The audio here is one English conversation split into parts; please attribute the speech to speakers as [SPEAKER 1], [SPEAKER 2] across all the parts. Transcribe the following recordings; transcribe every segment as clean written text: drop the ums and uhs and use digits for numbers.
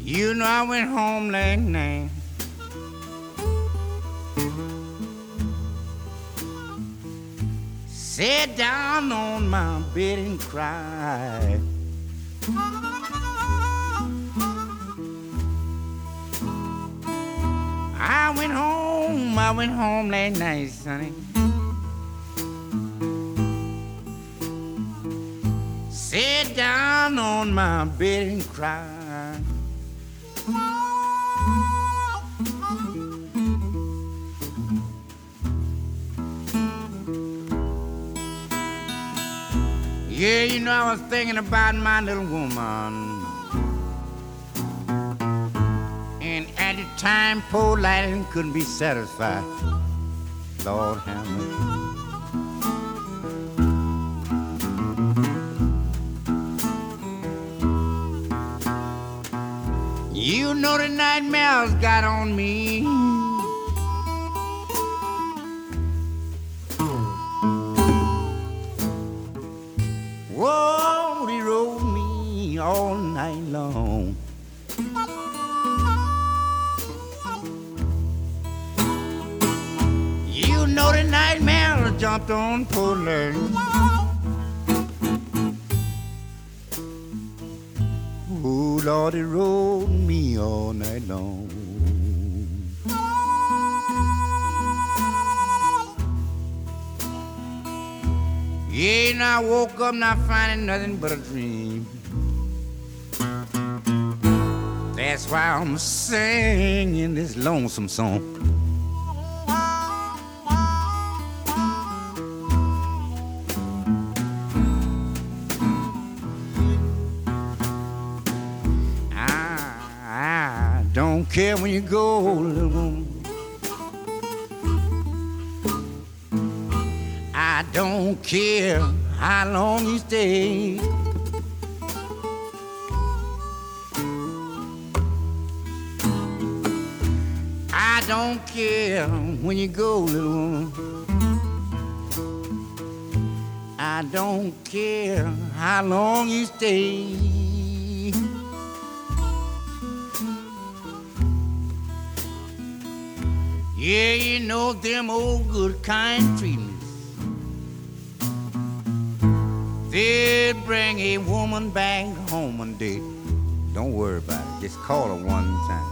[SPEAKER 1] You know I went home last night. Sat down on my bed and cried. I went home last night, sonny. Sat down on my bed and cried. Yeah, you know, I was thinking about my little woman. And at the time, poor Lady couldn't be satisfied. Lord have mercy. You know the nightmares got on me. Whoa, they rode me all night long. You know the nightmare jumped on poor Larry. Oh, Lord, they rode me all night long. Yeah, and I woke up not finding nothing but a dream. That's why I'm singing this lonesome song. I don't care when you go, little woman. I don't care how long you stay. I don't care when you go, little woman. I don't care how long you stay. Yeah, you know them old good kind treatments. They'll bring a woman back home one day. Don't worry about it. Just call her one time.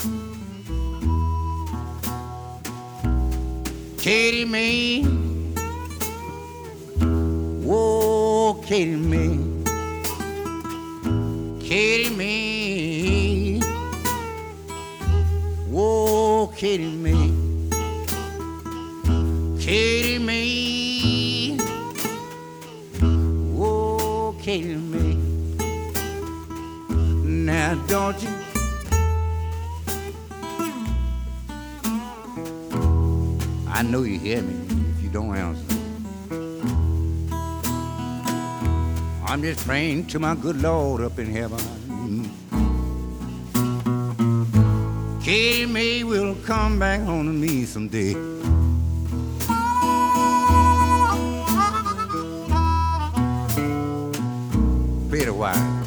[SPEAKER 1] Katie Mae. Whoa, Katie Mae. Katie Mae. Whoa, Katie Mae. Katie Mae. Whoa, Katie Mae. Now don't you I know you hear me if you don't answer. I'm just praying to my good Lord up in heaven. Katie Mae will come back home to me someday. Play it a while.